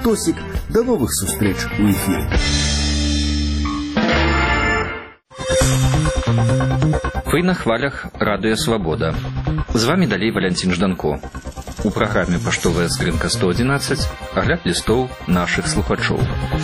Тосік, до новых сустрэч у эфіры. Вы на хвалях Радыё Свабода. З вами далей Валянцін Жданко. У праграме «Паштовая скрынка 111» агляд лістоў нашых слухачоў.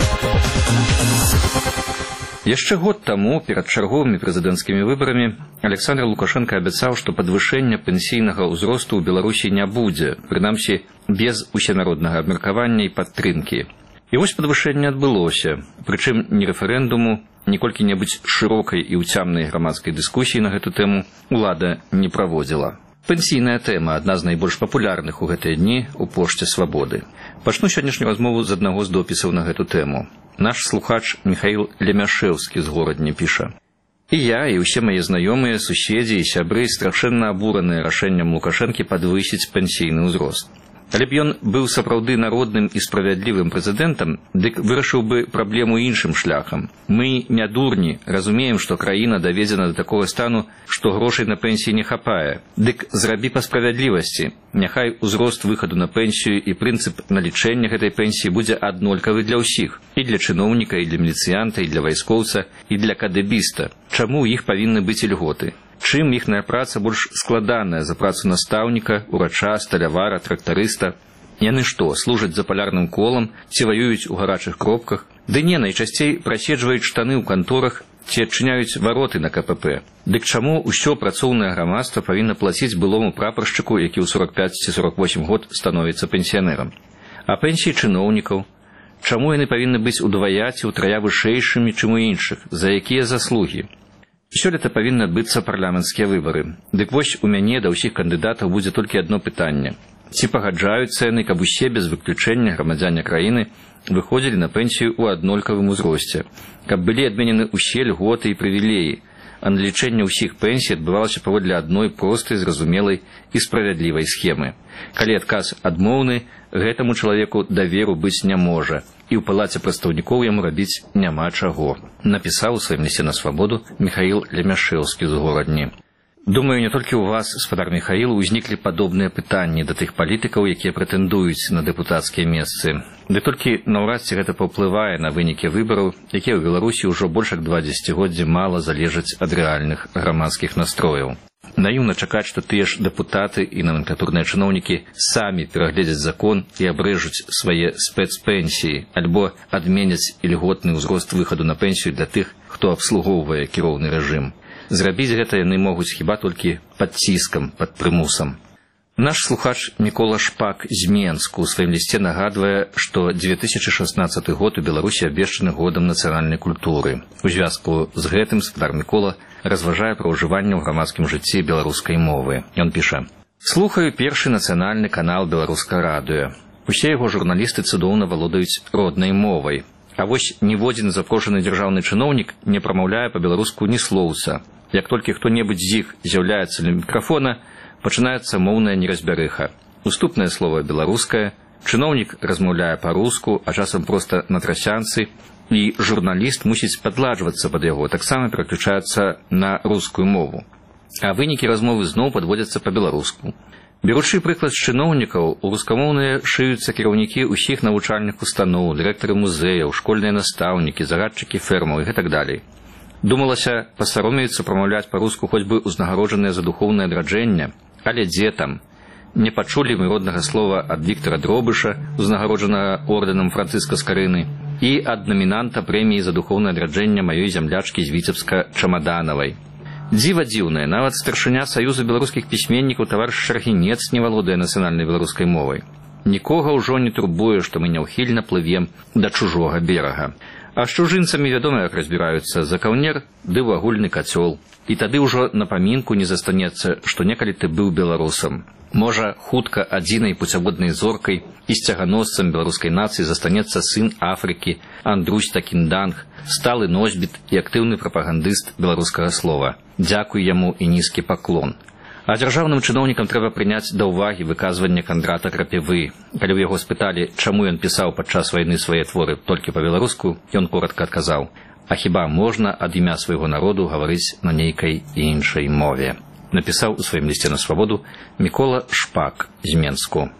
Яшчэ год таму, перад чарговымі прэзідэнцкімі выбарамі, Александр Лукашенко абяцаў, што падвышэння пенсійнага ўзросту ў Беларусі не будзе, прынамсі без усенароднага абмеркавання і падтрымкі. І вось падвышэнне адбылося, прычым ні рэферэндуму, ні колькі-небудзь шырокай і ўцямнай грамадскай дыскусіі на гэту тэму ўлада не праводзіла. Пенсійная тэма – адна з найбольш папулярных у гэтыя дні у пошце Свабоды. Пачну сённяшнюю размову з аднаго з допісаў на гэту тэму. Наш слухач Михаил Лемяшэўскі з Горадні піша: «І я, і ўсе мае знаёмыя, суседзі і сябры страшэнна абураныя рашэннем Лукашэнкі падвысіць пенсійны ўзрост. Але б ён быў сапраўды народным і справядлівым прэзідэнтам, дык вырашыў бы праблему іншым шляхам. Мы не дурні, разумеем, што краіна даведзена да такога стану, што грошай на пенсіі не хапае. Дык зрабі па справядлівасці. Няхай узрост выхаду на пенсію і прынцып налічэння гэтай пенсіі будзе аднолькавы для ўсіх. І для чыноўніка, і для міліцыянта, і для вайскоўца, і для кадэбіста. Чаму ў іх павінны быць ільготы? Чым іхная праца больш складаная за працу настаўніка, урача, сталявара, трактарыста? Яны што, служаць за палярным колам, ці ваююць у гарачых кропках? Ды не, найчасцей праседжваюць штаны ў канторах, ці адчыняюць вароты на КПП. Дык чаму ўсё працоўнае грамадства павінна плаціць былому прапаршчыку, які ў 45 ці 48 год становіцца пенсіянерам? А пенсіі чыноўнікаў? Чаму яны павінны быць удвая ці ўтрая вышэйшымі, чым у іншых? За якія заслугі? Сёлета павінны адбыцца парламенцкія выбары. Дык вось у мяне да ўсіх кандыдатаў будзе толькі адно пытанне. Ці пагаджаюцца яны, каб усе без выключэння грамадзяне краіны выходзілі на пенсію ў аднолькавым узросце, каб былі адменены ўсе льготы і прывілеі, а налічэнне ўсіх пенсій адбывалася паводле адной простай, зразумелай і справядлівай схемы. Калі адказ адмоўны, гэтаму чалавеку даверу быць не можа, і ў палаце прадстаўнікоў яму рабіць няма чаго», напісаў у сваім лісце на Свабоду Михаил Лемяшэўскі з Горадні. Думаю, не толькі ў вас, спадар Михаил, узніклі падобныя пытанні да тых палітыкаў, якія прэтэндуюць на дэпутацкія месцы. Ды толькі наўрад ці гэта паўплывае на вынікі выбараў, якія ў Беларусі ўжо больш як 2 дзесяцігоддзі мала залежаць ад рэальных грамадскіх настрояў. Наіўна чакаць, што тыя ж дэпутаты і номенклатурныя чыноўнікі самі перагледзяць закон і абрэжуць свае спецпенсіі, альбо адменяць ільготны ўзрост выхаду на пенсію для тых, хто абслугоўвае кіроўны рэжым. Зрабіць гэта яны могуць хіба толькі пад ціскам, пад прымусам. Наш слухач Мікола Шпак з Менску ў сваім лісце нагадвае, што 2016 год у Беларусі абвешчаны годам нацыянальнай культуры. У звязку з гэтым спадар Мікола разважае пра ўжыванне ў грамадскім жыцці беларускай мовы. Ён піша: «Слухаю першы нацыянальны канал «Беларускае радыё». Усе яго журналісты цудоўна валодаюць роднай мовай. А вось ніводзін запрошаны дзяржаўны чыноўнік не прамаўляе па-беларуску ні слоўца. Як толькі хто-небудзь з іх з'яўляецца ля мікрафона, пачынаецца моўная неразбярыха. Уступнае слова беларускае, чыноўнік размаўляе па-руску, а часам проста на трасянцы, і журналіст мусіць падладжвацца пад яго, таксама пераключаецца на рускую мову. А вынікі размовы зноў падводзяцца па-беларуску. Беручы прыклад з чыноўнікаў, у рускамоўныя шыюцца кіраўнікі ўсіх навучальных устаноў, дырэктары музеяў, школьныя настаўнікі, загадчыкі фермаў і гэтак далей. Думалася, пасаромеюцца прамаўляць па-руску хоць бы узнагароджаныя за духоўнае адраджэнне, але дзе там? Не пачулі мы роднага слова ад Віктара Дробыша, узнагароджанага ордэнам Францыска Скарыны, і ад намінанта прэміі за духоўнае адраджэнне маёй зямлячкі з Віцебска Чамаданавай. Дзіва дзіўнае, нават старшыня Саюза беларускіх пісьменнікаў таварыш Шаргінец не валодае нацыянальнай беларускай мовай. Нікога ўжо не турбуе, што мы няўхільна плывем да чужога берага. А з чужынцамі вядома, як разбіраюцца, за каўнер ды ў агульны кацёл. І тады ўжо на памінку не застанецца, што некалі ты быў беларусам. Можа, хутка адзінай пуцяводнай зоркай і сцяганосцам беларускай нацыі застанецца сын Афрыкі Андрусь Такінданг, сталы носьбіт і актыўны прапагандыст беларускага слова. Дзякуй яму і нізкі паклон. А дзяржаўным чыноўнікам трэба прыняць да ўвагі выказванне Кандрата Крапівы. Калі ў яго спыталі, чаму ён пісаў падчас вайны свае творы толькі па-беларуску, ён коратка адказаў: «А хіба можна ад імя свайго народу гаварыць на нейкай іншай мове?» Напісаў у сваім лісце на Свабоду Мікола Шпак з Менску.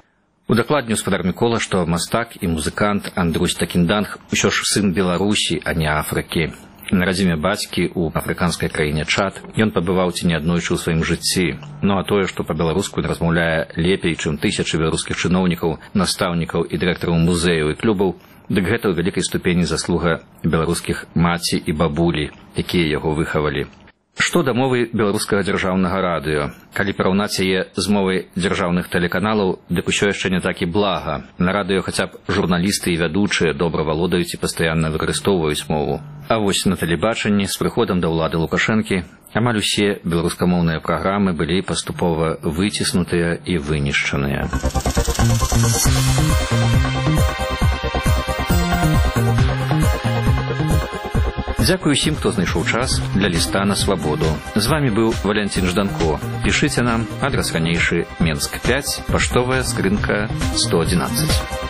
Удакладніў спадар Мікола, што мастак і музыкант Андрусь Такінданг усё ж сын Беларусі, а не Афрыкі. На радзіме бацькі ў афрыканскай краіне Чад ён пабываў ці не аднойчы ў сваім жыцці. Ну а тое, што па-беларуску ён размаўляе лепей, чым тысячы беларускіх чыноўнікаў, настаўнікаў і дырэктараў музеяў і клубаў, дык гэта ў вялікай ступені заслуга беларускіх маці і бабулі, якія яго выхавалі. Што да мовы беларускага дзяржаўнага радыё? Калі параўнаць яе з мовай дзяржаўных тэлеканалаў, дык усё яшчэ не так і блага. На радыё хаця б журналісты і вядучыя добра валодаюць і пастаянна выкарыстоўваюць мову. А вось на тэлебачанні з прыходам да ўлады Лукашэнкі амаль усе беларускамоўныя праграмы былі паступова выціснутыя і вынішчаныя. Дзякую усім, хто знайшоў час для ліста на свабоду. З вамі быў Валянцін Жданко. Пішыце нам, адрас ранейшы, Менск 5, паштовая скрынка 111.